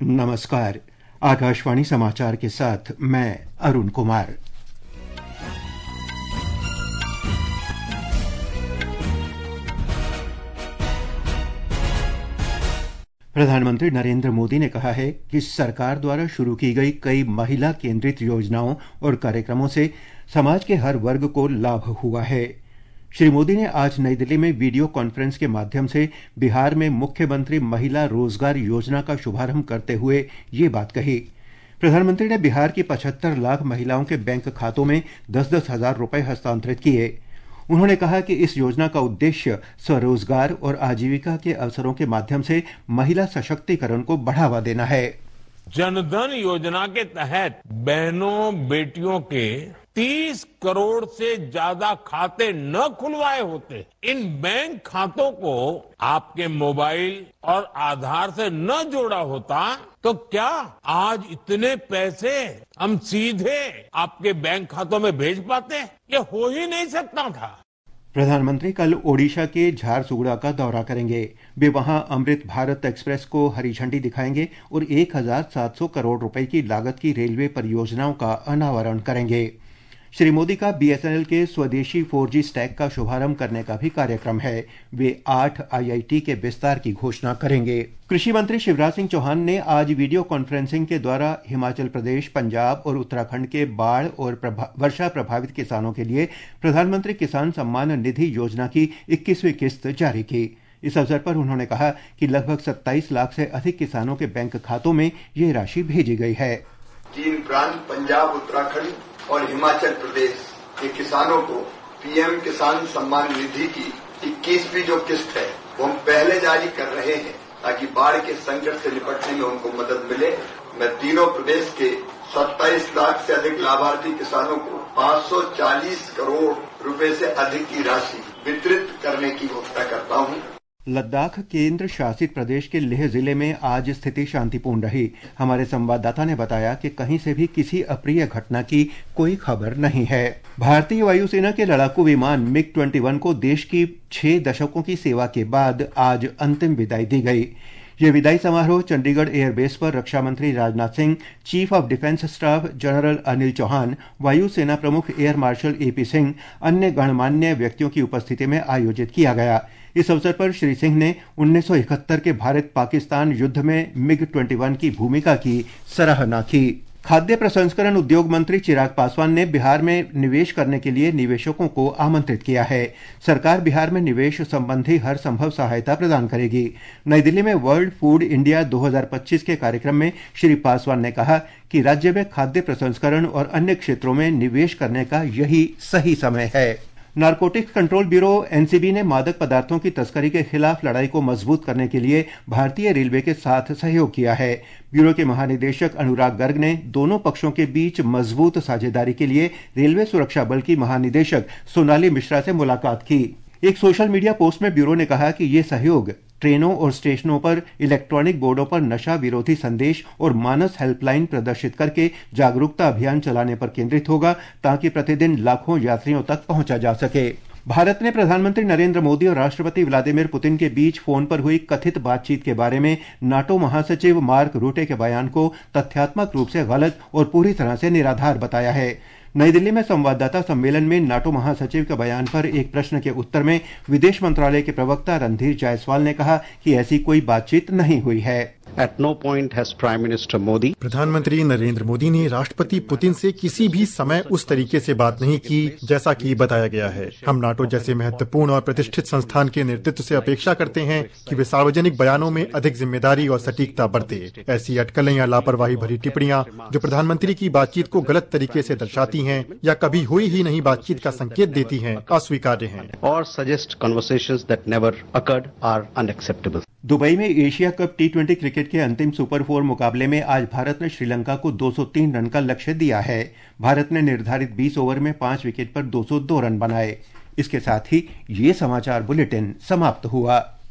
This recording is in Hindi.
नमस्कार। आकाशवाणी समाचार के साथ मैं अरुण कुमार। प्रधानमंत्री नरेंद्र मोदी ने कहा है कि सरकार द्वारा शुरू की गई कई महिला केंद्रित योजनाओं और कार्यक्रमों से समाज के हर वर्ग को लाभ हुआ है। श्री मोदी ने आज नई दिल्ली में वीडियो कॉन्फ्रेंस के माध्यम से बिहार में मुख्यमंत्री महिला रोजगार योजना का शुभारंभ करते हुए ये बात कही। प्रधानमंत्री ने बिहार की 75 लाख महिलाओं के बैंक खातों में 10-10 हजार रुपए हस्तांतरित किए। उन्होंने कहा कि इस योजना का उद्देश्य स्वरोजगार और आजीविका के अवसरों के माध्यम से महिला सशक्तिकरण को बढ़ावा देना है। जनधन योजना के तहत बहनों बेटियों के 30 करोड़ से ज्यादा खाते न खुलवाए होते, इन बैंक खातों को आपके मोबाइल और आधार से न जोड़ा होता तो क्या आज इतने पैसे हम सीधे आपके बैंक खातों में भेज पाते? ये हो ही नहीं सकता था। प्रधानमंत्री कल ओडिशा के झारसुगुड़ा का दौरा करेंगे। वे वहां अमृत भारत एक्सप्रेस को हरी झंडी दिखाएंगे और 1700 करोड़ रुपए की लागत की रेलवे परियोजनाओं का अनावरण करेंगे। श्री मोदी का बीएसएनएल के स्वदेशी 4G स्टैक का शुभारंभ करने का भी कार्यक्रम है। वे 8 IIT के विस्तार की घोषणा करेंगे। कृषि मंत्री शिवराज सिंह चौहान ने आज वीडियो कॉन्फ्रेंसिंग के द्वारा हिमाचल प्रदेश, पंजाब और उत्तराखंड के बाढ़ और वर्षा प्रभावित किसानों के लिए प्रधानमंत्री किसान सम्मान निधि योजना की 21वीं किस्त जारी की। इस अवसर पर उन्होंने कहा कि लगभग 27 लाख से अधिक किसानों के बैंक खातों में ये राशि भेजी गई है। 3 प्रांत पंजाब, उत्तराखंड और हिमाचल प्रदेश के किसानों को पीएम किसान सम्मान निधि की 21वीं जो किस्त है वो हम पहले जारी कर रहे हैं ताकि बाढ़ के संकट से निपटने में उनको मदद मिले। मैं तीनों प्रदेश के 27 लाख से अधिक लाभार्थी किसानों को 540 करोड़ रुपए से अधिक की राशि वितरित करने की घोषणा करता हूं। लद्दाख केंद्र शासित प्रदेश के लेह जिले में आज स्थिति शांतिपूर्ण रही। हमारे संवाददाता ने बताया कि कहीं से भी किसी अप्रिय घटना की कोई खबर नहीं है। भारतीय वायुसेना के लड़ाकू विमान MiG-21 को देश की 6 दशकों की सेवा के बाद आज अंतिम विदाई दी गई। ये विदाई समारोह चंडीगढ़ एयरबेस पर रक्षा मंत्री Rajnath Singh, chief of defence staff general Anil Chauhan, वायुसेना प्रमुख एयर मार्शल AP सिंह, अन्य गणमान्य व्यक्तियों की उपस्थिति में आयोजित किया गया। इस अवसर पर श्री सिंह ने 1971 के भारत पाकिस्तान युद्ध में MiG-21 की भूमिका की सराहना की। खाद्य प्रसंस्करण उद्योग मंत्री चिराग पासवान ने बिहार में निवेश करने के लिए निवेशकों को आमंत्रित किया है। सरकार बिहार में निवेश संबंधी हर संभव सहायता प्रदान करेगी। नई दिल्ली में वर्ल्ड फूड इंडिया 2025 के कार्यक्रम में श्री पासवान ने कहा कि राज्य में खाद्य प्रसंस्करण और अन्य क्षेत्रों में निवेश करने का यही सही समय है। नारकोटिक्स कंट्रोल ब्यूरो NCB ने मादक पदार्थों की तस्करी के खिलाफ लड़ाई को मजबूत करने के लिए भारतीय रेलवे के साथ सहयोग किया है। ब्यूरो के महानिदेशक अनुराग गर्ग ने दोनों पक्षों के बीच मजबूत साझेदारी के लिए रेलवे सुरक्षा बल की महानिदेशक सोनाली मिश्रा से मुलाकात की। एक सोशल मीडिया पोस्ट में ब्यूरो ने कहा कि ये सहयोग ट्रेनों और स्टेशनों पर इलेक्ट्रॉनिक बोर्डों पर नशा विरोधी संदेश और मानस हेल्पलाइन प्रदर्शित करके जागरूकता अभियान चलाने पर केंद्रित होगा ताकि प्रतिदिन लाखों यात्रियों तक पहुंचा जा सके। भारत ने प्रधानमंत्री नरेंद्र मोदी और राष्ट्रपति व्लादिमीर पुतिन के बीच फोन पर हुई कथित बातचीत के बारे में नाटो महासचिव मार्क रूटे के बयान को तथ्यात्मक रूप से गलत और पूरी तरह से निराधार बताया है। नई दिल्ली में संवाददाता सम्मेलन में नाटो महासचिव के बयान पर एक प्रश्न के उत्तर में विदेश मंत्रालय के प्रवक्ता रणधीर जायसवाल ने कहा कि ऐसी कोई बातचीत नहीं हुई है। At no point has Prime Minister Modi प्रधानमंत्री नरेंद्र मोदी ने राष्ट्रपति पुतिन से किसी भी समय उस तरीके से बात नहीं की जैसा कि बताया गया है। हम नाटो जैसे महत्वपूर्ण और प्रतिष्ठित संस्थान के नेतृत्व से अपेक्षा करते हैं कि वे सार्वजनिक बयानों में अधिक जिम्मेदारी और सटीकता बरते। ऐसी अटकलें या लापरवाही भरी टिप्पणियां जो प्रधानमंत्री की बातचीत को गलत तरीके से दर्शाती हैं या कभी हुई ही नहीं बातचीत का संकेत देती हैं, अस्वीकार्य हैं। or suggest conversations that never occurred are unacceptable. Dubai में एशिया कप T20 क्रिकेट के अंतिम सुपर 4 मुकाबले में आज भारत ने श्रीलंका को 203 रन का लक्ष्य दिया है। भारत ने निर्धारित 20 ओवर में 5 विकेट पर 202 रन बनाए। इसके साथ ही ये समाचार बुलेटिन समाप्त हुआ।